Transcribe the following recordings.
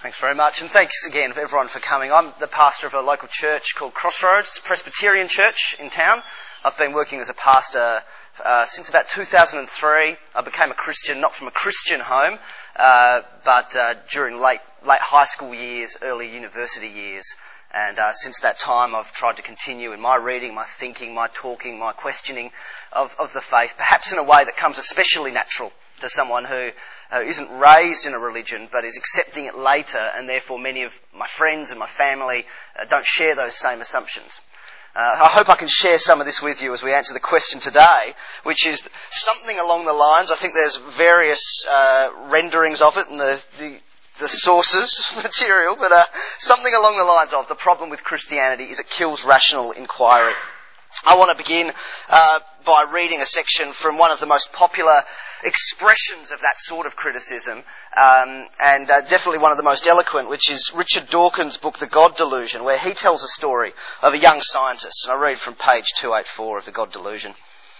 Thanks very much, and thanks again for everyone for coming. I'm the pastor of a local church called Crossroads. It's a Presbyterian church in town. I've been working as a pastor since about 2003. I became a Christian, not from a Christian home, but during late high school years, early university years. And since that time, I've tried to continue in my reading, my thinking, my talking, my questioning of the faith, perhaps in a way that comes especially natural to someone who isn't raised in a religion but is accepting it later, and therefore many of my friends and my family don't share those same assumptions. I hope I can share some of this with you as we answer the question today, which is something along the lines, I think there's various renderings of it in the sources material, but something along the lines of the problem with Christianity is it kills rational inquiry. I want to begin by reading a section from one of the most popular expressions of that sort of criticism, and definitely one of the most eloquent, which is Richard Dawkins' book, The God Delusion, where he tells a story of a young scientist. And I read from page 284 of The God Delusion.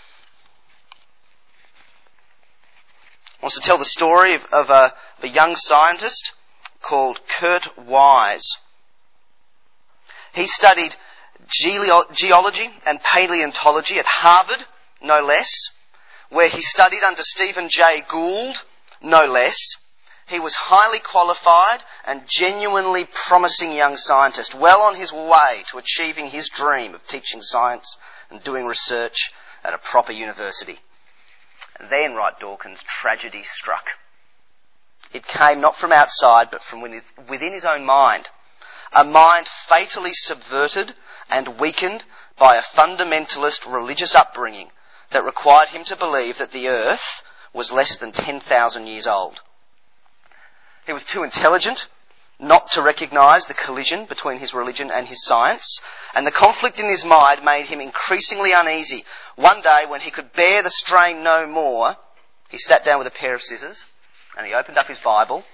He wants to tell the story of a young scientist called Kurt Wise. He studied geology and paleontology at Harvard, no less, where he studied under Stephen Jay Gould, no less. He was highly qualified and genuinely promising young scientist, well on his way to achieving his dream of teaching science and doing research at a proper university. And then, writes Dawkins, tragedy struck. It came not from outside, but from within his own mind. A mind fatally subverted and weakened by a fundamentalist religious upbringing that required him to believe that the earth was less than 10,000 years old. He was too intelligent not to recognise the collision between his religion and his science, and the conflict in his mind made him increasingly uneasy. One day, when he could bear the strain no more, he sat down with a pair of scissors and he opened up his Bible,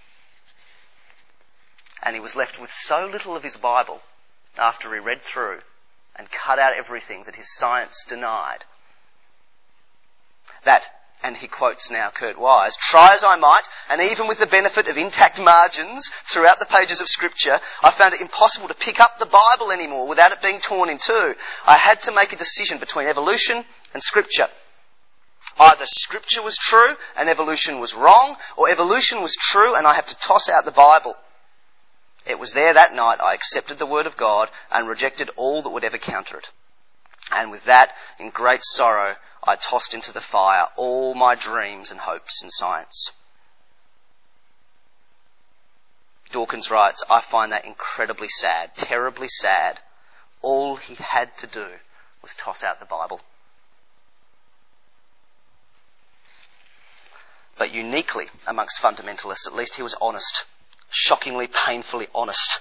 and he was left with so little of his Bible after he read through and cut out everything that his science denied, that, and he quotes now Kurt Wise, try as I might, and even with the benefit of intact margins throughout the pages of Scripture, I found it impossible to pick up the Bible anymore without it being torn in two. I had to make a decision between evolution and Scripture. Either Scripture was true and evolution was wrong, or evolution was true and I have to toss out the Bible. It was there that night I accepted the Word of God and rejected all that would ever counter it. And with that, in great sorrow, I tossed into the fire all my dreams and hopes in science. Dawkins writes, I find that incredibly sad, terribly sad. All he had to do was toss out the Bible. But uniquely amongst fundamentalists, at least he was honest. Shockingly, painfully honest.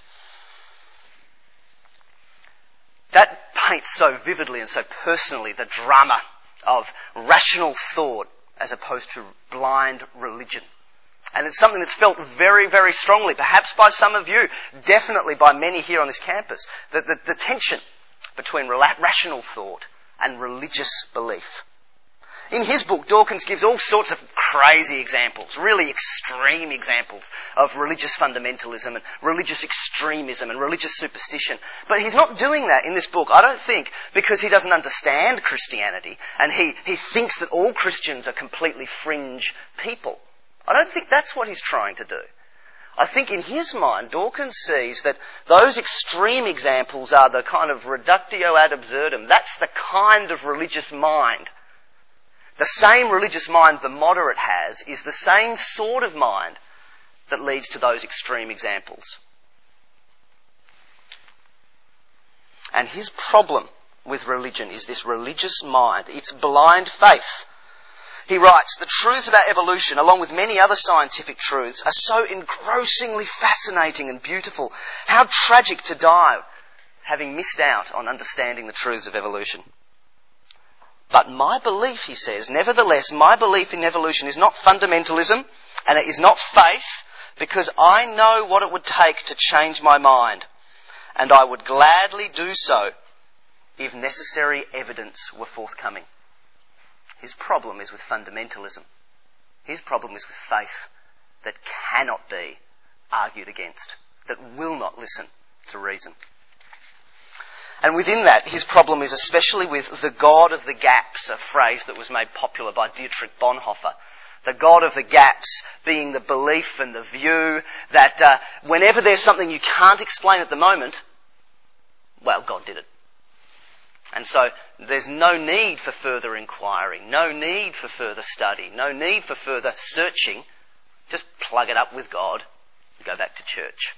That paints so vividly and so personally the drama of rational thought as opposed to blind religion. And it's something that's felt very, very strongly, perhaps by some of you, definitely by many here on this campus, the tension between rational thought and religious belief. In his book, Dawkins gives all sorts of crazy examples, really extreme examples of religious fundamentalism and religious extremism and religious superstition. But he's not doing that in this book, I don't think, because he doesn't understand Christianity and he thinks that all Christians are completely fringe people. I don't think that's what he's trying to do. I think in his mind, Dawkins sees that those extreme examples are the kind of reductio ad absurdum. That's the kind of religious mind. The same religious mind the moderate has is the same sort of mind that leads to those extreme examples. And his problem with religion is this religious mind. It's blind faith. He writes, the truths about evolution, along with many other scientific truths, are so engrossingly fascinating and beautiful. How tragic to die having missed out on understanding the truths of evolution. But my belief, he says, nevertheless, my belief in evolution is not fundamentalism and it is not faith, because I know what it would take to change my mind, and I would gladly do so if necessary evidence were forthcoming. His problem is with fundamentalism. His problem is with faith that cannot be argued against, that will not listen to reason. And within that, his problem is especially with the God of the gaps, a phrase that was made popular by Dietrich Bonhoeffer. The God of the gaps being the belief and the view that whenever there's something you can't explain at the moment, well, God did it. And so there's no need for further inquiry, no need for further study, no need for further searching. Just plug it up with God and go back to church.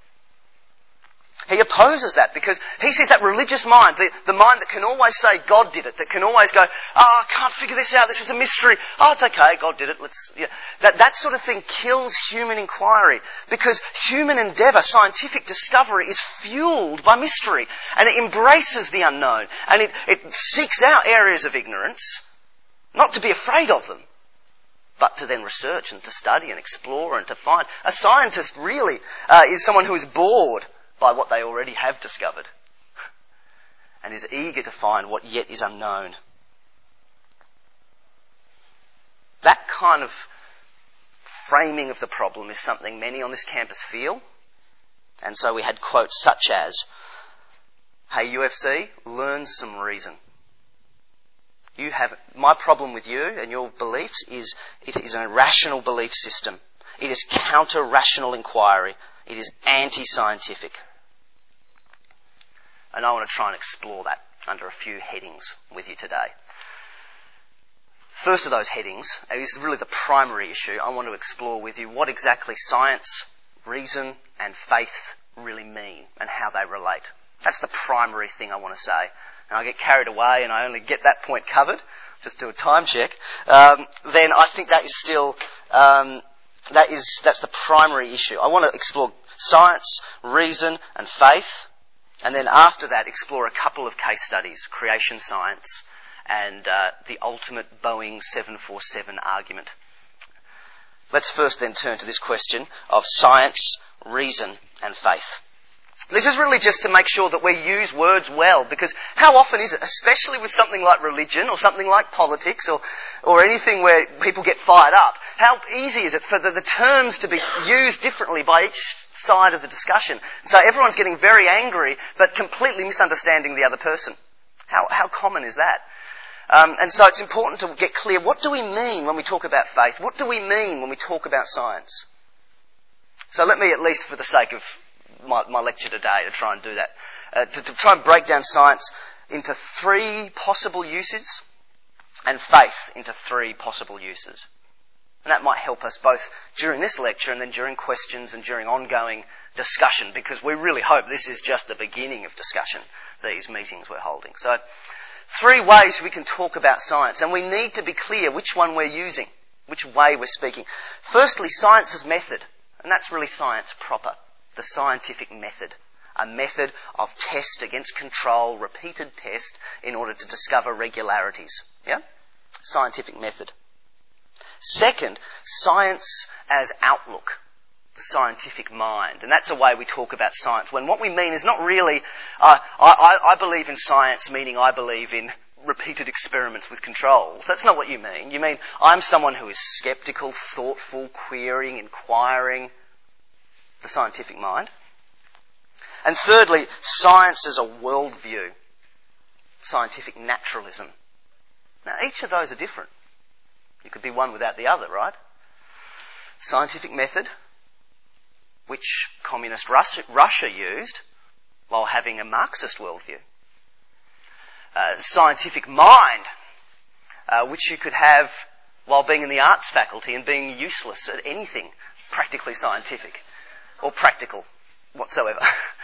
He opposes that because he sees that religious mind, the mind that can always say God did it, that can always go, I can't figure this out, this is a mystery, it's okay, God did it, That sort of thing kills human inquiry because human endeavour, scientific discovery is fuelled by mystery and it embraces the unknown and it seeks out areas of ignorance, not to be afraid of them, but to then research and to study and explore and to find. A scientist really is someone who is bored by what they already have discovered and is eager to find what yet is unknown. That kind of framing of the problem is something many on this campus feel. And so we had quotes such as, hey UFC, learn some reason. My problem with you and your beliefs is it is an irrational belief system. It is counter-rational inquiry. It is anti-scientific. And I want to try and explore that under a few headings with you today. First of those headings is really the primary issue. I want to explore with you what exactly science, reason and faith really mean and how they relate. That's the primary thing I want to say. And I get carried away and I only get that point covered, just do a time check, then I think that is still, that's the primary issue. I want to explore science, reason and faith. And then after that, explore a couple of case studies, creation science and the ultimate Boeing 747 argument. Let's first then turn to this question of science, reason and faith. This is really just to make sure that we use words well, because how often is it, especially with something like religion or something like politics or anything where people get fired up, how easy is it for the terms to be used differently by each side of the discussion? So everyone's getting very angry but completely misunderstanding the other person. How common is that? And so it's important to get clear, what do we mean when we talk about faith? What do we mean when we talk about science? So let me, at least for the sake of my lecture today, to try and do that, to try and break down science into 3 possible uses and faith into 3 possible uses. And that might help us both during this lecture and then during questions and during ongoing discussion, because we really hope this is just the beginning of discussion, these meetings we're holding. So 3 ways we can talk about science, and we need to be clear which one we're using, which way we're speaking. Firstly, science's method, and that's really science proper. The scientific method, a method of test against control, repeated test in order to discover regularities. Yeah? Scientific method. Second, science as outlook, the scientific mind. And that's a way we talk about science, when what we mean is not really, I believe in science, meaning I believe in repeated experiments with controls. That's not what you mean. You mean I'm someone who is sceptical, thoughtful, querying, inquiring, the scientific mind. And thirdly, science as a worldview, scientific naturalism. Now, each of those are different. You could be one without the other, right? Scientific method, which communist Russia used while having a Marxist worldview. Scientific mind, which you could have while being in the arts faculty and being useless at anything practically scientific or practical whatsoever.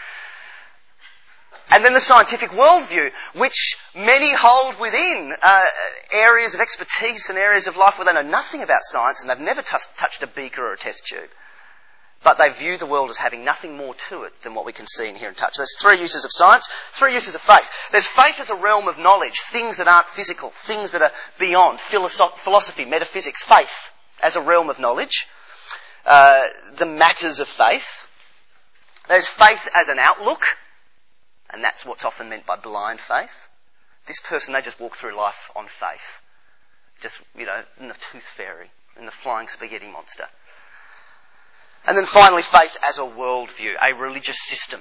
And then the scientific worldview, which many hold within areas of expertise and areas of life where they know nothing about science and they've never touched a beaker or a test tube. But they view the world as having nothing more to it than what we can see and hear and touch. There's 3 uses of science, 3 uses of faith. There's faith as a realm of knowledge, things that aren't physical, things that are beyond, philosophy, metaphysics, faith as a realm of knowledge. The matters of faith. There's faith as an outlook, and that's what's often meant by blind faith. This person, they just walk through life on faith. Just, in the tooth fairy, in the flying spaghetti monster. And then finally, faith as a worldview, a religious system.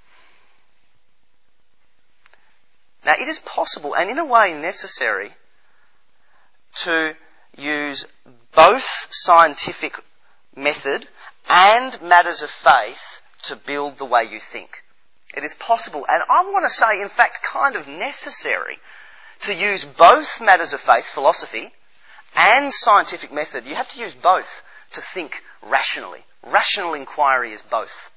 Now, it is possible, and in a way necessary, to use both scientific method and matters of faith to build the way you think. It is possible, and I want to say, in fact, kind of necessary, to use both matters of faith, philosophy, and scientific method. You have to use both to think rationally. Rational inquiry is both.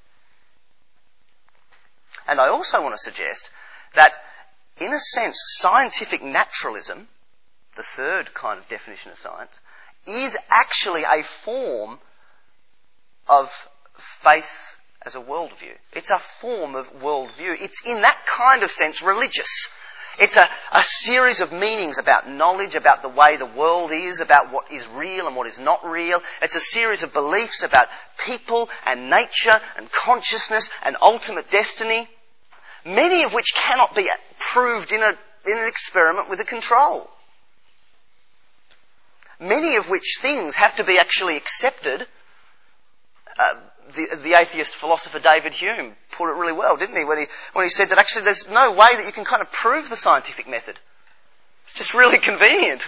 And I also want to suggest that, in a sense, scientific naturalism, the third kind of definition of science, is actually a form of faith as a worldview. It's a form of worldview. It's in that kind of sense religious. It's a series of meanings about knowledge, about the way the world is, about what is real and what is not real. It's a series of beliefs about people and nature and consciousness and ultimate destiny, many of which cannot be proved in an experiment with a control. Many of which things have to be actually accepted. The atheist philosopher David Hume put it really well, didn't he? When he said that actually there's no way that you can kind of prove the scientific method. It's just really convenient.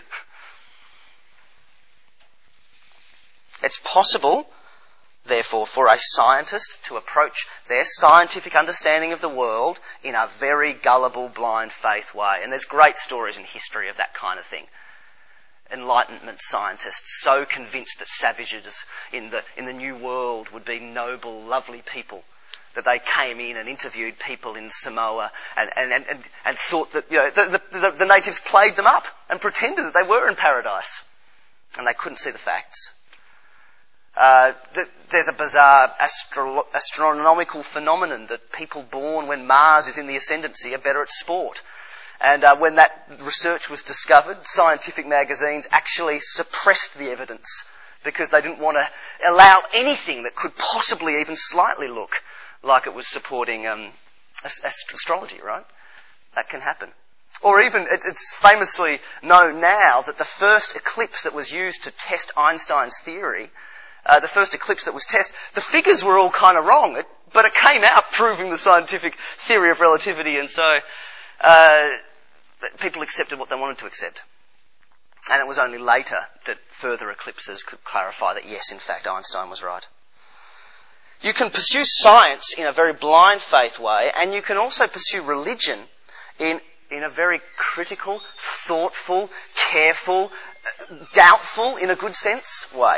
It's possible, therefore, for a scientist to approach their scientific understanding of the world in a very gullible, blind faith way. And there's great stories in history of that kind of thing. Enlightenment scientists so convinced that savages in the New World would be noble, lovely people that they came in and interviewed people in Samoa and thought that the natives played them up and pretended that they were in paradise, and they couldn't see the facts. There's a bizarre astronomical phenomenon that people born when Mars is in the ascendancy are better at sport. And when that research was discovered, scientific magazines actually suppressed the evidence because they didn't want to allow anything that could possibly even slightly look like it was supporting astrology, right? That can happen. Or even, it's famously known now that the first eclipse that was used to test Einstein's theory, the first eclipse that was tested, the figures were all kind of wrong, but it came out proving the scientific theory of relativity, and so people accepted what they wanted to accept. And it was only later that further eclipses could clarify that yes, in fact, Einstein was right. You can pursue science in a very blind faith way, and you can also pursue religion in a very critical, thoughtful, careful, doubtful, in a good sense, way.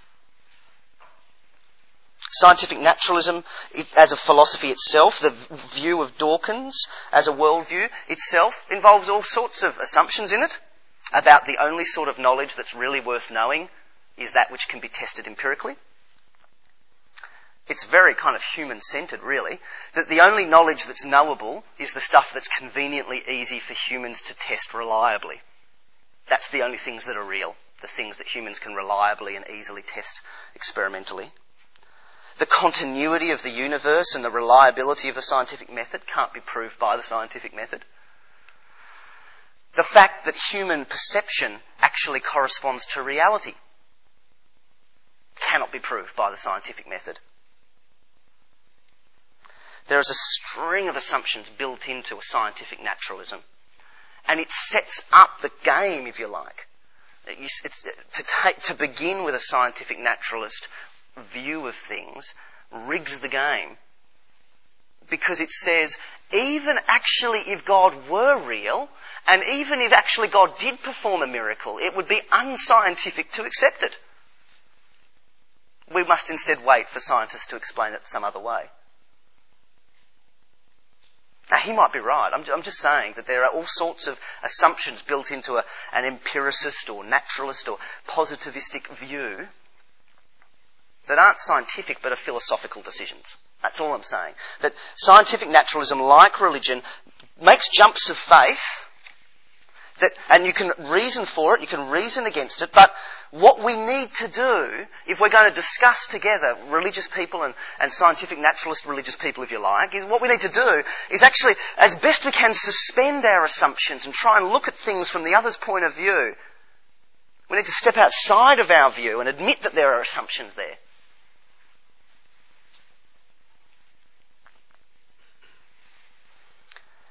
Scientific naturalism as a philosophy itself, the view of Dawkins as a worldview itself, involves all sorts of assumptions in it about the only sort of knowledge that's really worth knowing is that which can be tested empirically. It's very kind of human-centred, really, that the only knowledge that's knowable is the stuff that's conveniently easy for humans to test reliably. That's the only things that are real, the things that humans can reliably and easily test experimentally. The continuity of the universe and the reliability of the scientific method can't be proved by the scientific method. The fact that human perception actually corresponds to reality cannot be proved by the scientific method. There is a string of assumptions built into a scientific naturalism, and it sets up the game, if you like. To begin with a scientific naturalist view of things rigs the game, because it says even actually if God were real, and even if actually God did perform a miracle, it would be unscientific to accept it. We must instead wait for scientists to explain it some other way. Now, he might be right. I'm just saying that there are all sorts of assumptions built into an empiricist or naturalist or positivistic view that aren't scientific but are philosophical decisions. That's all I'm saying. That scientific naturalism, like religion, makes jumps of faith, and you can reason for it, you can reason against it, but what we need to do, if we're going to discuss together, religious people and scientific naturalist religious people, if you like, is what we need to do is actually, as best we can, suspend our assumptions and try and look at things from the other's point of view. We need to step outside of our view and admit that there are assumptions there.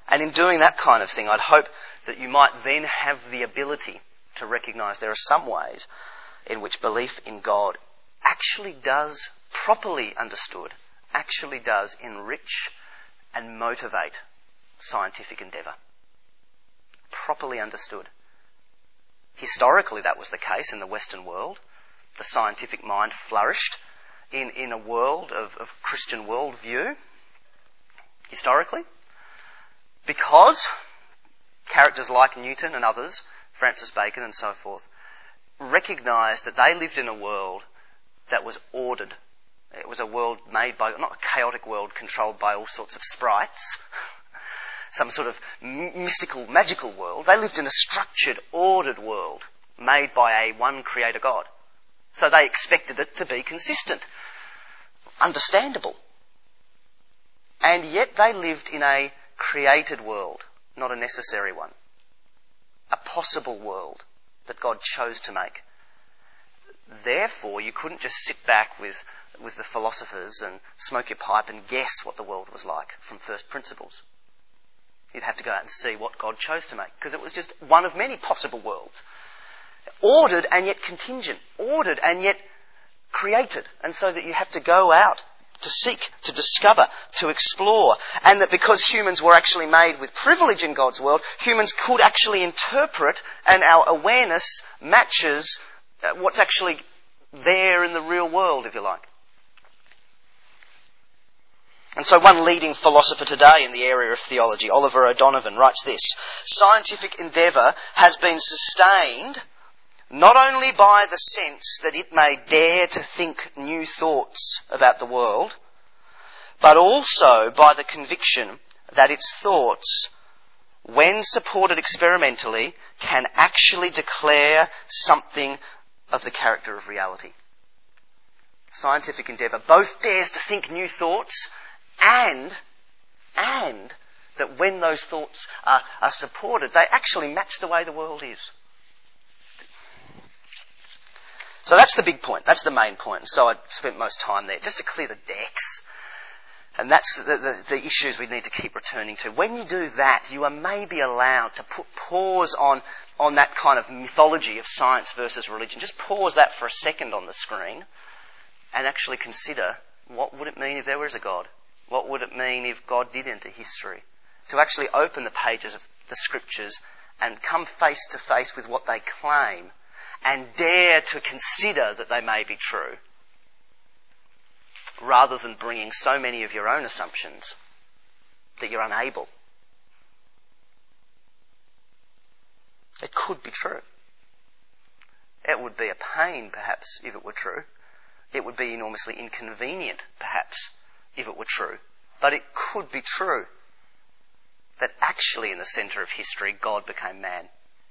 And in doing that kind of thing, I'd hope that you might then have the ability to recognise there are some ways in which belief in God actually does, properly understood, actually does enrich and motivate scientific endeavour. Properly understood. Historically, that was the case in the Western world. The scientific mind flourished in a world of Christian worldview, historically, because characters like Newton and others, Francis Bacon and so forth, recognised that they lived in a world that was ordered. It was a world made by, not a chaotic world controlled by all sorts of sprites, some sort of mystical, magical world. They lived in a structured, ordered world made by a one creator God. So they expected it to be consistent, understandable. And yet they lived in a created world, not a necessary one. A possible world that God chose to make. Therefore, you couldn't just sit back with the philosophers and smoke your pipe and guess what the world was like from first principles. You'd have to go out and see what God chose to make, because it was just one of many possible worlds. Ordered and yet contingent. Ordered and yet created. And so that you have to go out to seek, to discover, to explore. And that because humans were actually made with privilege in God's world, humans could actually interpret, and our awareness matches what's actually there in the real world, if you like. And so one leading philosopher today in the area of theology, Oliver O'Donovan, writes this: scientific endeavour has been sustained not only by the sense that it may dare to think new thoughts about the world, but also by the conviction that its thoughts, when supported experimentally, can actually declare something of the character of reality. Scientific endeavour both dares to think new thoughts and that when those thoughts are supported, they actually match the way the world is. So that's the big point. That's the main point. So I spent most time there just to clear the decks. And that's the issues we need to keep returning to. When you do that, you are maybe allowed to put pause on that kind of mythology of science versus religion. Just pause that for a second on the screen and actually consider, what would it mean if there was a God? What would it mean if God did enter history? To actually open the pages of the scriptures and come face to face with what they claim and dare to consider that they may be true, rather than bringing so many of your own assumptions that you're unable. It could be true. It would be a pain, perhaps, if it were true. It would be enormously inconvenient, perhaps, if it were true. But it could be true that actually in the centre of history, God became man.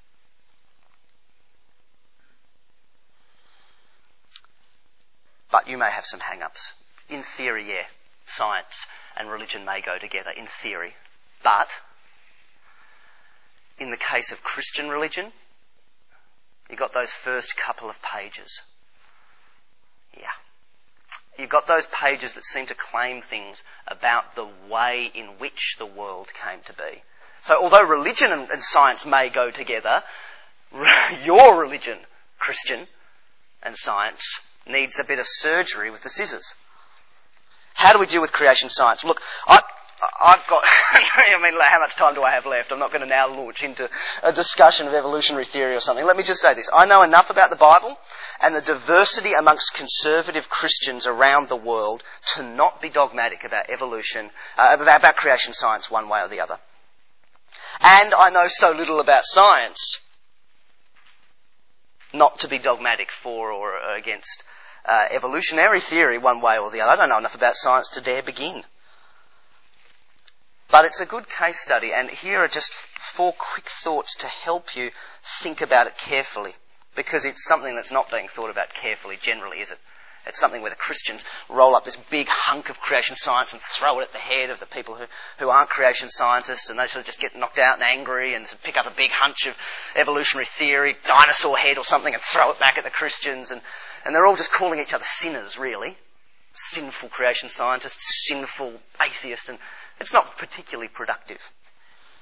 But you may have some hang-ups. In theory, yeah, science and religion may go together, in theory. But in the case of Christian religion, you've got those first couple of pages. Yeah. You've got those pages that seem to claim things about the way in which the world came to be. So although religion and science may go together, your religion, Christian, and science needs a bit of surgery with the scissors. How do we deal with creation science? Look, I've got, how much time do I have left? I'm not going to now launch into a discussion of evolutionary theory or something. Let me just say this. I know enough about the Bible and the diversity amongst conservative Christians around the world to not be dogmatic about evolution, about creation science one way or the other. And I know so little about science not to be dogmatic for or against evolutionary theory one way or the other. I don't know enough about science to dare begin. But it's a good case study, and here are just 4 quick thoughts to help you think about it carefully, because it's something that's not being thought about carefully generally, is it? It's something where the Christians roll up this big hunk of creation science and throw it at the head of the people who aren't creation scientists, and they sort of just get knocked out and angry and pick up a big hunch of evolutionary theory, dinosaur head or something, and throw it back at the Christians, and they're all just calling each other sinners, really. Sinful creation scientists, sinful atheists, and it's not particularly productive.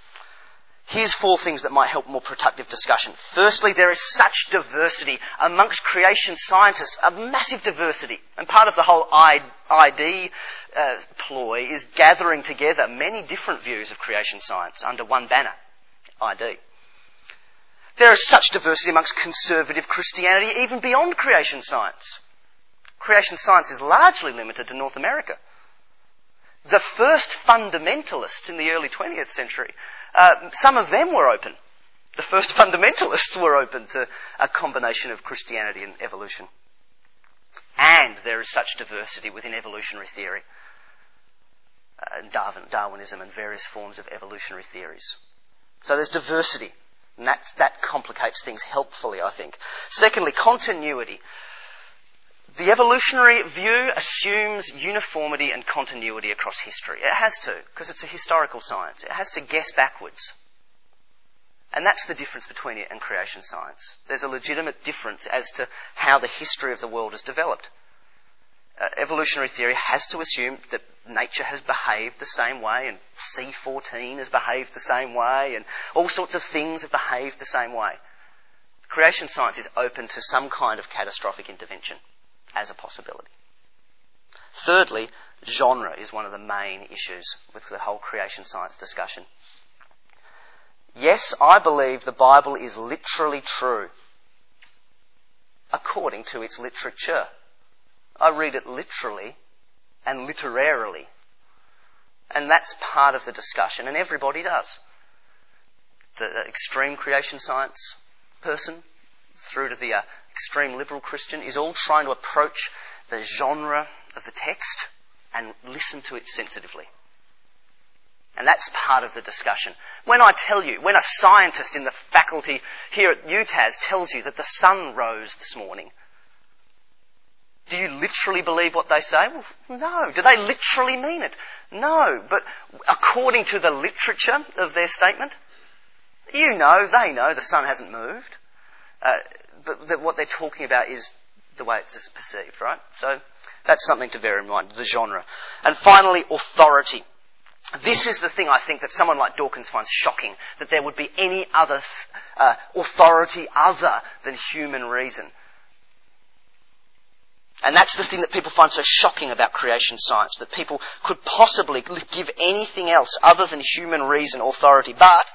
Here's 4 things that might help more productive discussion. Firstly, there is such diversity amongst creation scientists, a massive diversity. And part of the whole ID ploy is gathering together many different views of creation science under one banner, ID. There is such diversity amongst conservative Christianity, even beyond creation science. Creation science is largely limited to North America. The first fundamentalists in the early 20th century, some of them were open. The first fundamentalists were open to a combination of Christianity and evolution. And there is such diversity within evolutionary theory, Darwinism and various forms of evolutionary theories. So there's diversity, and that complicates things helpfully, I think. Secondly, continuity. The evolutionary view assumes uniformity and continuity across history. It has to, because it's a historical science. It has to guess backwards. And that's the difference between it and creation science. There's a legitimate difference as to how the history of the world has developed. Evolutionary theory has to assume that nature has behaved the same way, and C14 has behaved the same way, and all sorts of things have behaved the same way. Creation science is open to some kind of catastrophic intervention as a possibility. Thirdly, genre is one of the main issues with the whole creation science discussion. Yes, I believe the Bible is literally true according to its literature. I read it literally and literarily. And that's part of the discussion, and everybody does. The extreme creation science person through to the extreme liberal Christian is all trying to approach the genre of the text and listen to it sensitively. And that's part of the discussion. When I tell you, when a scientist in the faculty here at UTAS tells you that the sun rose this morning, do you literally believe what they say? Well, no. Do they literally mean it? No. But according to the literature of their statement, they know the sun hasn't moved. But what they're talking about is the way it's perceived, right? So that's something to bear in mind, the genre. And finally, authority. This is the thing I think that someone like Dawkins finds shocking, that there would be any other authority other than human reason. And that's the thing that people find so shocking about creation science, that people could possibly give anything else other than human reason authority. But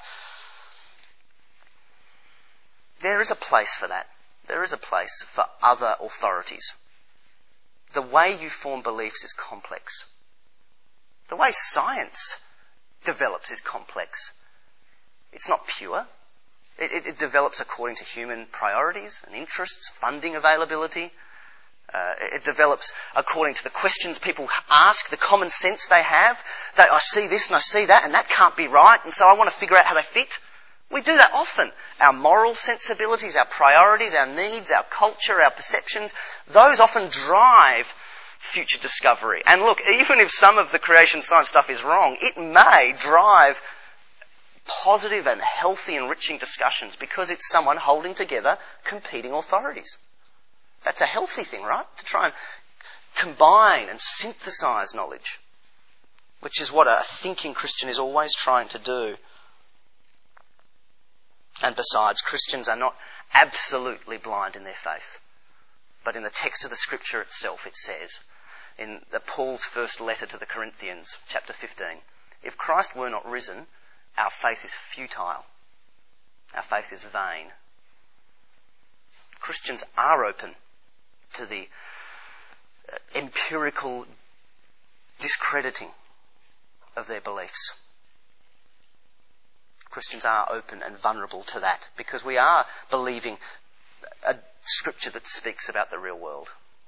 there is a place for that. There is a place for other authorities. The way you form beliefs is complex. The way science develops is complex. It's not pure. It develops according to human priorities and interests, funding availability. It develops according to the questions people ask, the common sense they have. That I see this and I see that, and that can't be right, and so I want to figure out how they fit. We do that often. Our moral sensibilities, our priorities, our needs, our culture, our perceptions, those often drive future discovery. And look, even if some of the creation science stuff is wrong, it may drive positive and healthy, enriching discussions because it's someone holding together competing authorities. That's a healthy thing, right? To try and combine and synthesize knowledge, which is what a thinking Christian is always trying to do. And besides, Christians are not absolutely blind in their faith. But in the text of the Scripture itself, it says, in Paul's first letter to the Corinthians, chapter 15, if Christ were not risen, our faith is futile. Our faith is vain. Christians are open to the empirical discrediting of their beliefs. Christians are open and vulnerable to that because we are believing a scripture that speaks about the real world.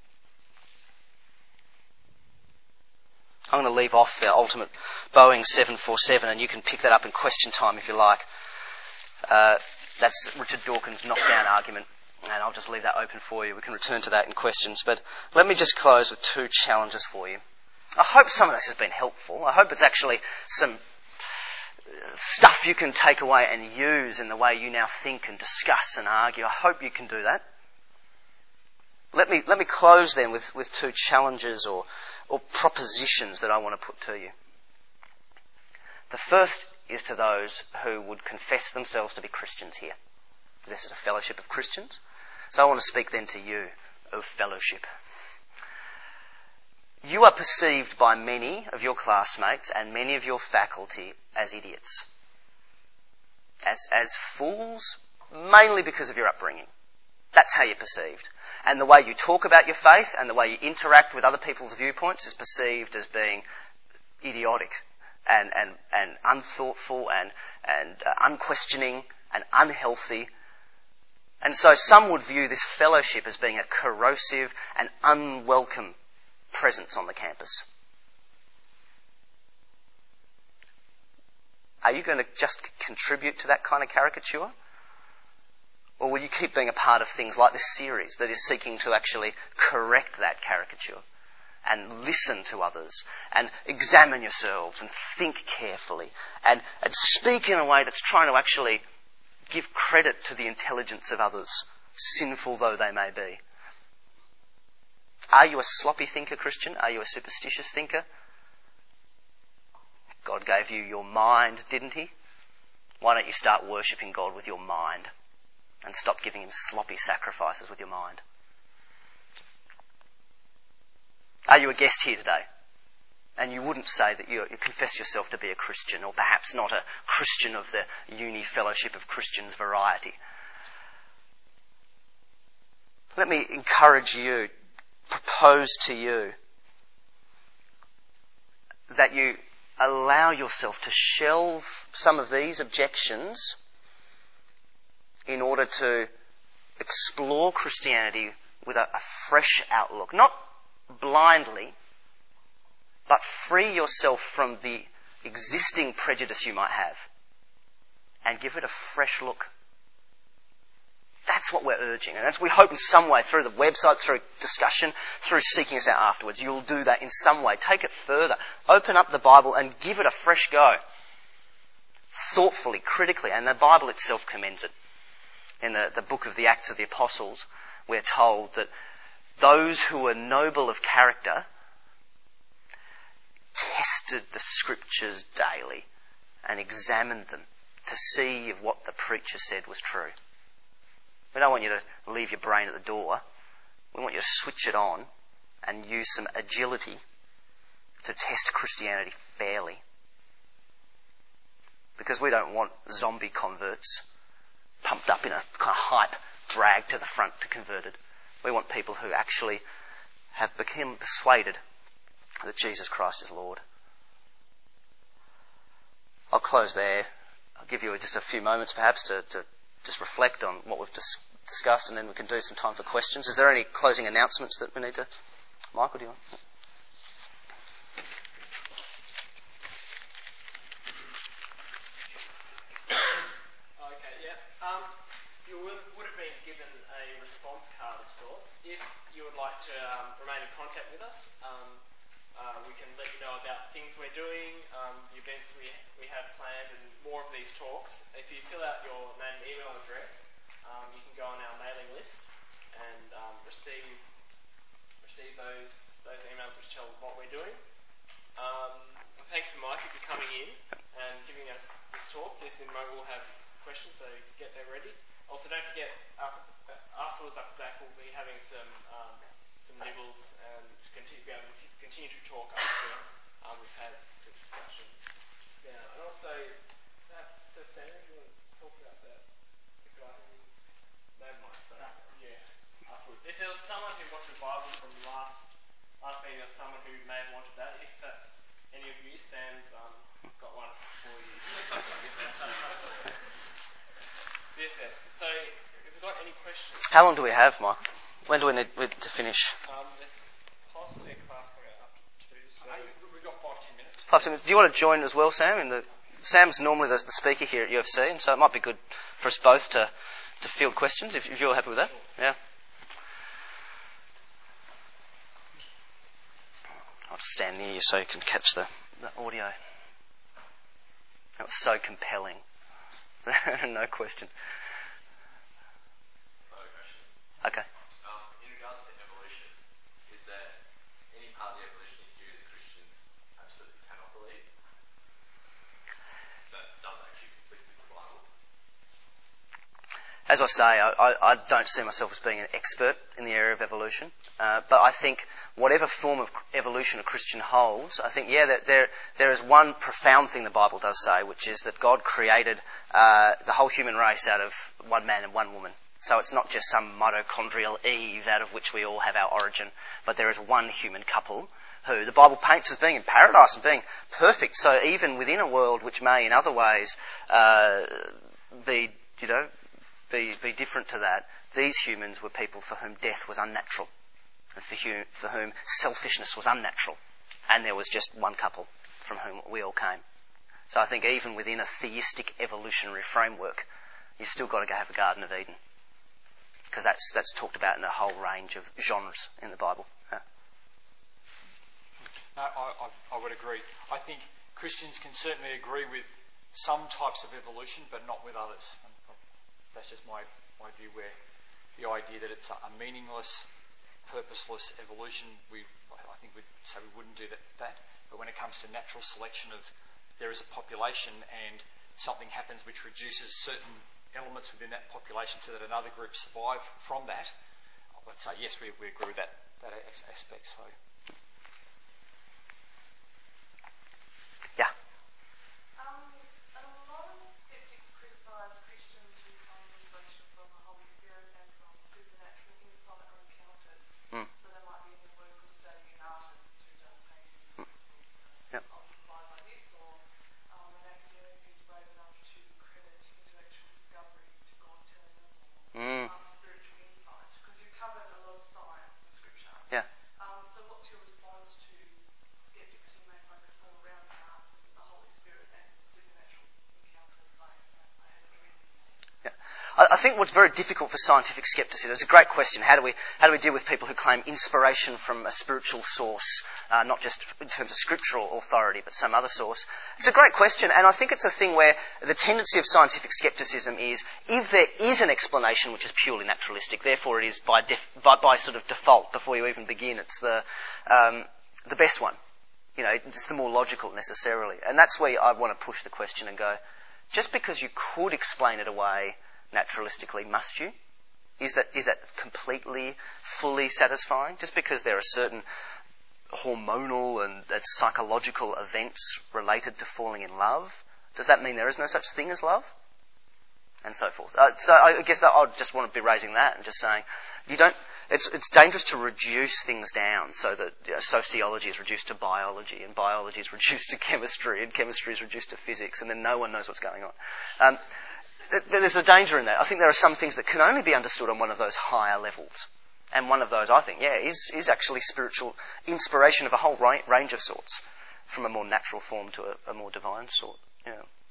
I'm going to leave off the ultimate Boeing 747, and you can pick that up in question time if you like. That's Richard Dawkins' knockdown argument, and I'll just leave that open for you. We can return to that in questions, but let me just close with 2 challenges for you. I hope some of this has been helpful. I hope it's actually some stuff you can take away and use in the way you now think and discuss and argue. I hope you can do that. Let me close then with 2 challenges or propositions that I want to put to you. The first is to those who would confess themselves to be Christians here. This is a fellowship of Christians. So I want to speak then to you of fellowship. You are perceived by many of your classmates and many of your faculty as idiots. As fools, mainly because of your upbringing. That's how you're perceived. And the way you talk about your faith and the way you interact with other people's viewpoints is perceived as being idiotic and unthoughtful and unquestioning and unhealthy. And so some would view this fellowship as being a corrosive and unwelcome presence on the campus. Are you going to just contribute to that kind of caricature? Or will you keep being a part of things like this series that is seeking to actually correct that caricature and listen to others and examine yourselves and think carefully and speak in a way that's trying to actually give credit to the intelligence of others, sinful though they may be? Are you a sloppy thinker, Christian? Are you a superstitious thinker? God gave you your mind, didn't he? Why don't you start worshipping God with your mind and stop giving him sloppy sacrifices with your mind? Are you a guest here today? And you wouldn't say that you confess yourself to be a Christian, or perhaps not a Christian of the uni fellowship of Christians variety. Let me encourage you, propose to you, that you allow yourself to shelve some of these objections in order to explore Christianity with a fresh outlook. Not blindly, but free yourself from the existing prejudice you might have and give it a fresh look. That's what we're urging. And that's, we hope in some way, through the website, through discussion, through seeking us out afterwards, you'll do that in some way. Take it further. Open up the Bible and give it a fresh go. Thoughtfully, critically. And the Bible itself commends it. In the book of the Acts of the Apostles, we're told that those who were noble of character tested the scriptures daily and examined them to see if what the preacher said was true. We don't want you to leave your brain at the door. We want you to switch it on and use some agility to test Christianity fairly. Because we don't want zombie converts pumped up in a kind of hype, dragged to the front to converted. We want people who actually have become persuaded that Jesus Christ is Lord. I'll close there. I'll give you just a few moments perhaps to just reflect on what we've discussed, and then we can do some time for questions. Is there any closing announcements that we need to... Michael, do you want... You would have been given a response card of sorts. If you would like to remain in contact with us, we can let you know about things we're doing, the events we have planned, and more of these talks. If you fill out your name and email address, you can go on our mailing list and receive those emails which tell what we're doing. Thanks to Mike for coming in and giving us this talk. Yes, in a moment we'll have questions, so get there ready. Also, don't forget, afterwards, after that, we'll be having some nibbles and be able to continue to talk after we've had the discussion. Yeah, and also, perhaps Sam, if you want to talk about the guy who's no Mike, so yeah, afterwards. If there was someone who wanted the Bible from last meeting, or someone who may have wanted that, if that's any of you, Sam's got one for you. Yes, sir. So, if we've got any questions... How long do we have, Mike? When do we need to finish? There's possibly a class coming out after 2, so we've got 5-10 minutes. 5-10 minutes. Do you want to join as well, Sam? Sam's normally the speaker here at UFC, and so it might be good for us both to field questions, if you're happy with that. Sure. Yeah. I'll just stand near you so you can catch the audio. That was so compelling. No question. Okay. In regards to evolution, is there any part of the evolutionary theory that Christians absolutely cannot believe? That as I say, I don't see myself as being an expert in the area of evolution, but I think whatever form of evolution a Christian holds, I think, that there is one profound thing the Bible does say, which is that God created the whole human race out of one man and one woman. So it's not just some mitochondrial Eve out of which we all have our origin, but there is one human couple who the Bible paints as being in paradise and being perfect. So even within a world which may in other ways be different to that, these humans were people for whom death was unnatural, and for whom selfishness was unnatural, and there was just one couple from whom we all came. So I think even within a theistic evolutionary framework, you've still got to go have a Garden of Eden, because that's talked about in a whole range of genres in the Bible. Yeah. No, I would agree. I think Christians can certainly agree with some types of evolution, but not with others. That's just my view, where the idea that it's a meaningless, purposeless evolution, I think we'd say we wouldn't do that. But when it comes to natural selection of there is a population and something happens which reduces certain elements within that population so that another group survive from that, I'd say yes, we agree with that aspect. So. Yeah. A lot of skeptics criticise Christians who claim inspiration from the Holy Spirit and from supernatural insight or encounters. So they might be in the work or studying an artist who does painting. I was inspired by this, or an academic who's brave enough to credit intellectual discoveries to God telling them, or spiritual insight. Because you covered a lot of science and scripture. Yeah. So what's your response to skeptics who may focus more around the arts and the Holy Spirit and supernatural encounters, like I had a dream? Yeah. I think what's very difficult for scientific skepticism, it's a great question, how do we deal with people who claim inspiration from a spiritual source, not just in terms of scriptural authority, but some other source? It's a great question, and I think it's a thing where the tendency of scientific skepticism is, if there is an explanation which is purely naturalistic, therefore it is by sort of default, before you even begin, it's the best one. It's the more logical necessarily. And that's where I want to push the question and go, just because you could explain it away naturalistically, must you? Is that completely, fully satisfying? Just because there are certain hormonal and psychological events related to falling in love, does that mean there is no such thing as love? And so forth. So I guess that I just want to be raising that and just saying, it's dangerous to reduce things down so that sociology is reduced to biology, and biology is reduced to chemistry, and chemistry is reduced to physics, and then no one knows what's going on. There's a danger in that. I think there are some things that can only be understood on one of those higher levels. And one of those, I think, is actually spiritual inspiration of a whole range of sorts, from a more natural form to a more divine sort. Yeah.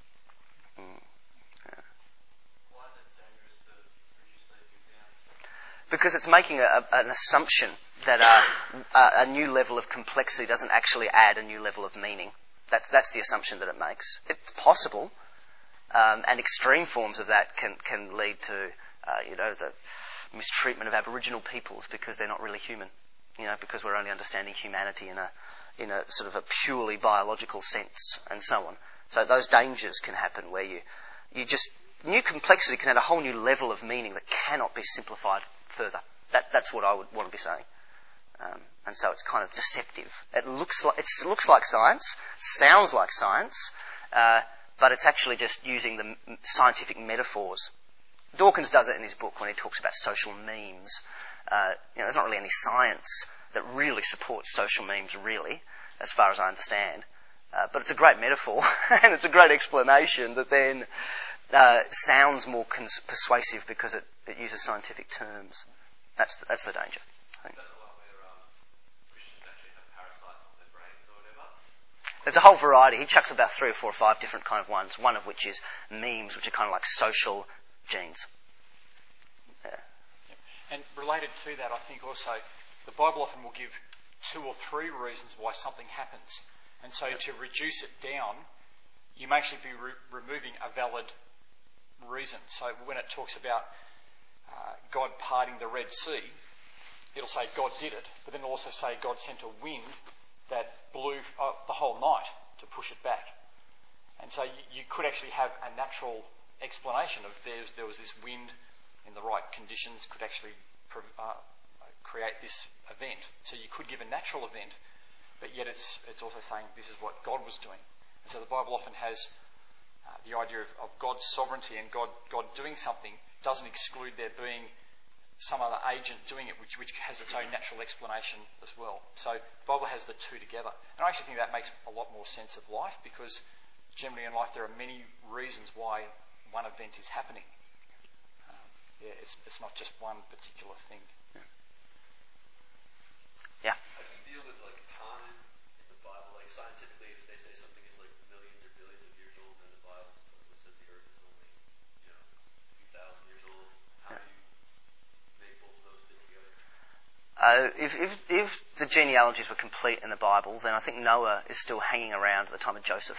Why is it dangerous to reduce those things down? Because it's making an assumption that a new level of complexity doesn't actually add a new level of meaning. That's the assumption that it makes. It's possible, and extreme forms of that can lead to the mistreatment of Aboriginal peoples because they're not really human. Because we're only understanding humanity in a sort of a purely biological sense, and so on. So those dangers can happen where new complexity can add a whole new level of meaning that cannot be simplified further. That's what I would want to be saying. And so it's kind of deceptive. It looks like science, sounds like science, but it's actually just using the scientific metaphors. Dawkins does it in his book when he talks about social memes. There's not really any science that really supports social memes, really, as far as I understand. But it's a great metaphor, and it's a great explanation that then sounds more persuasive because it uses scientific terms. That's the danger, I think. Is that the one where Christians actually have parasites on their brains or whatever? There's a whole variety. He chucks about 3 or 4 or 5 different kind of ones, one of which is memes, which are kind of like social genes. Yeah. And related to that, I think also the Bible often will give 2 or 3 reasons why something happens. And so to reduce it down, you may actually be removing a valid reason. So when it talks about God parting the Red Sea, it'll say God did it, but then it'll also say God sent a wind that blew the whole night to push it back. And so you could actually have a natural explanation of there was this wind in the right conditions could actually create this event. So you could give a natural event, but yet it's also saying this is what God was doing. And so the Bible often has the idea of God's sovereignty, and God doing something doesn't exclude there being some other agent doing it, which has its own natural explanation as well. So the Bible has the two together. And I actually think that makes a lot more sense of life, because generally in life there are many reasons why one event is happening. It's not just one particular thing. Yeah. How do you deal with like time in the Bible? Like scientifically, if they say something is like millions or billions of years old, then the Bible supposedly says the Earth is only, a few thousand years old. How do you make both of those fit together? If the genealogies were complete in the Bible, then I think Noah is still hanging around at the time of Joseph.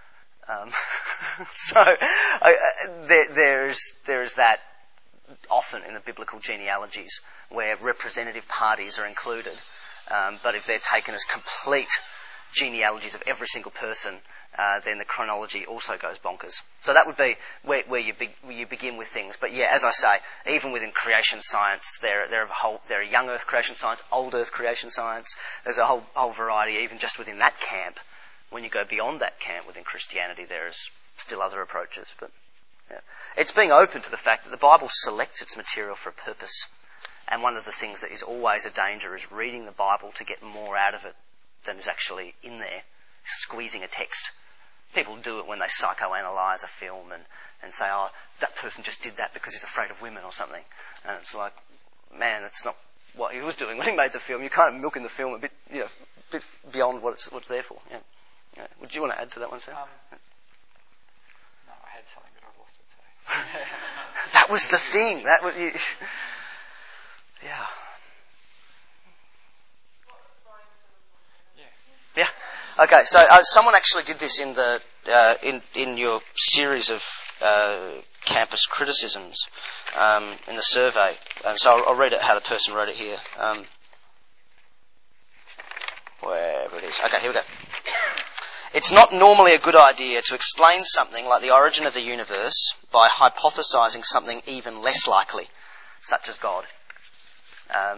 There is that often in the biblical genealogies where representative parties are included, but if they're taken as complete genealogies of every single person, then the chronology also goes bonkers. So that would be where you begin with things. But yeah, as I say, even within creation science, there are young Earth creation science, old Earth creation science. There's a whole variety, even just within that camp. When you go beyond that camp within Christianity, there is still other approaches. But yeah, it's being open to the fact that the Bible selects its material for a purpose. And one of the things that is always a danger is reading the Bible to get more out of it than is actually in there, squeezing a text. People do it when they psychoanalyse a film and say, oh, that person just did that because he's afraid of women or something. And it's like, man, it's not what he was doing when he made the film. You're kind of milking the film a bit beyond what it's there for. Yeah. Yeah. Would you want to add to that one, Sam? No, I had something but I've lost it. So. That was the thing. That was yeah. Yeah. Okay. So someone actually did this in the in your series of campus criticisms in the survey. So I'll read it how the person wrote it here. Wherever it is. Okay. Here we go. It's not normally a good idea to explain something like the origin of the universe by hypothesizing something even less likely, such as God. I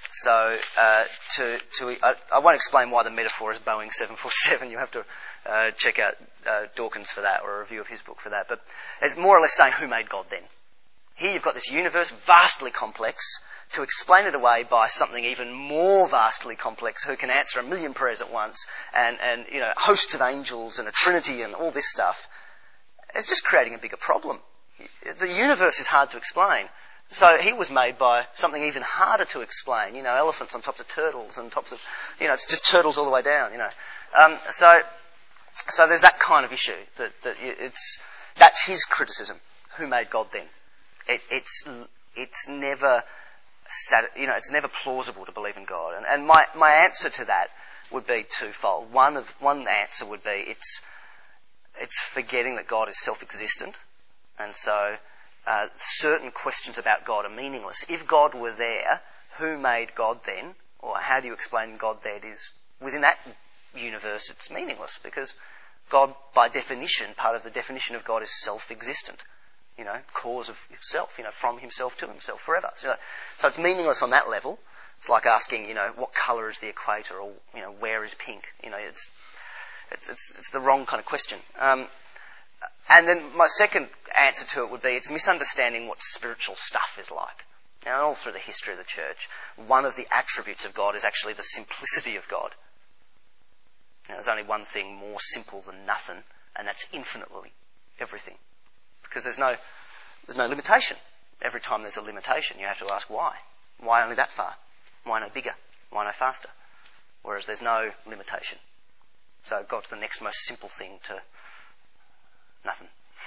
won't explain why the metaphor is Boeing 747. You have to check out Dawkins for that, or a review of his book for that. But it's more or less saying, who made God then? Here you've got this universe, vastly complex. To explain it away by something even more vastly complex, who can answer 1 million prayers at once, and hosts of angels and a trinity and all this stuff, it's just creating a bigger problem. The universe is hard to explain. So he was made by something even harder to explain. Elephants on tops of turtles and tops of, it's just turtles all the way down. So there's that kind of issue that's his criticism. Who made God then? It's never. It's never plausible to believe in God. And my answer to that would be twofold. One answer would be it's forgetting that God is self-existent, and so certain questions about God are meaningless. If God were there, who made God then? Or how do you explain God there? It is within that universe it's meaningless, because God, by definition, part of the definition of God is self-existent. Cause of himself, from himself to himself forever. So it's meaningless on that level. It's like asking, what colour is the equator, or, where is pink? It's the wrong kind of question. And then my second answer to it would be it's misunderstanding what spiritual stuff is like. Now, all through the history of the church, one of the attributes of God is actually the simplicity of God. There's only one thing more simple than nothing, and that's infinitely everything. Because there's no limitation. Every time there's a limitation, you have to ask why. Why only that far? Why no bigger? Why no faster? Whereas there's no limitation. So God's the next most simple thing to nothing.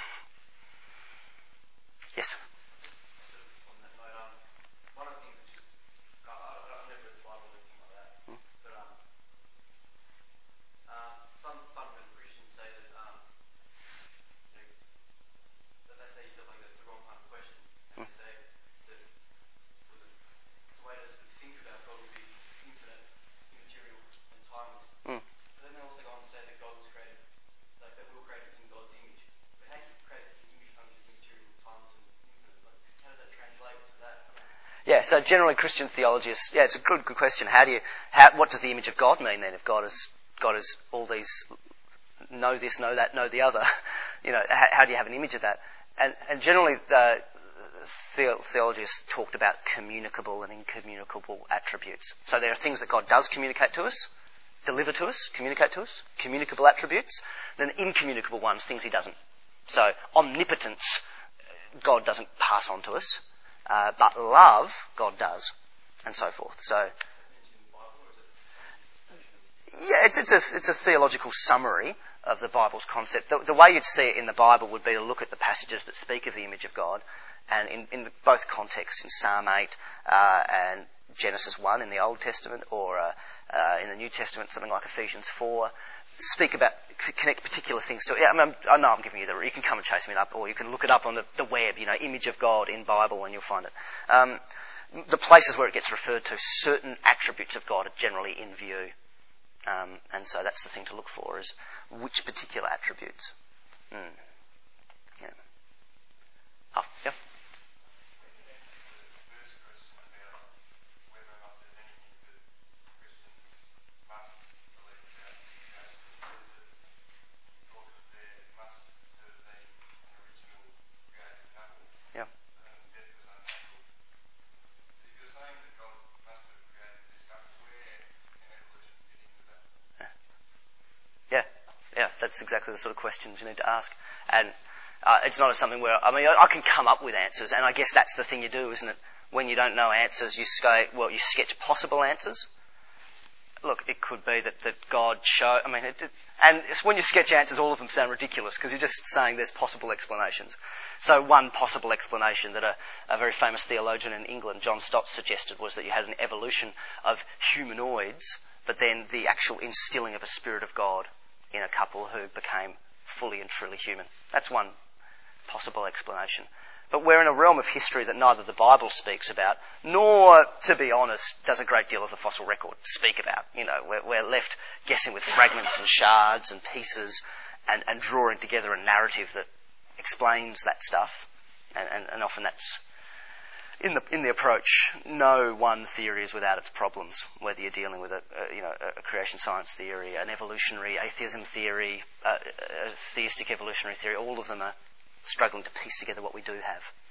Yes? On that note, one of the things which is, I've never read the Bible or anything like that, but some fundamental Christians say that they say yourself like that's the wrong kind of question. And they say that the way to think about God would be infinite, immaterial, and timeless. But then they also go on to say that God was created, that we were created in God's image. But how do you create the image of immaterial, timeless, and infinite? So generally Christian theology is, it's a good question. What does the image of God mean then if God is all these, know this, know that, know the other? How do you have an image of that? And generally theology has talked about communicable and incommunicable attributes. So there are things that God does communicate to us, deliver to us, communicate to us, communicable attributes, then incommunicable ones, things he doesn't. So omnipotence, God doesn't pass on to us, but love, God does, and so forth. So, yeah, it's a theological summary of the Bible's concept. The way you'd see it in the Bible would be to look at the passages that speak of the image of God, and in both contexts, in Psalm 8 and Genesis 1 in the Old Testament, or in the New Testament, something like Ephesians 4, connect particular things to it. Yeah, I know I'm giving you you can come and chase me up, or you can look it up on the web, image of God in Bible, and you'll find it. The places where it gets referred to, certain attributes of God are generally in view. And so that's the thing to look for, is which particular attributes. Yeah. Oh, yeah. Yeah, that's exactly the sort of questions you need to ask. And it's not something where, I can come up with answers, and I guess that's the thing you do, isn't it? When you don't know answers, you sketch possible answers. Look, it could be that God and when you sketch answers, all of them sound ridiculous, because you're just saying there's possible explanations. So one possible explanation that a very famous theologian in England, John Stott, suggested was that you had an evolution of humanoids, but then the actual instilling of a spirit of God in a couple who became fully and truly human. That's one possible explanation. But we're in a realm of history that neither the Bible speaks about, nor, to be honest, does a great deal of the fossil record speak about. We're left guessing with fragments and shards and pieces, and drawing together a narrative that explains that stuff. And often that's, in the approach, no one theory is without its problems, whether you're dealing with a creation science theory, an evolutionary atheism theory, a theistic evolutionary theory. All of them are struggling to piece together what we do have.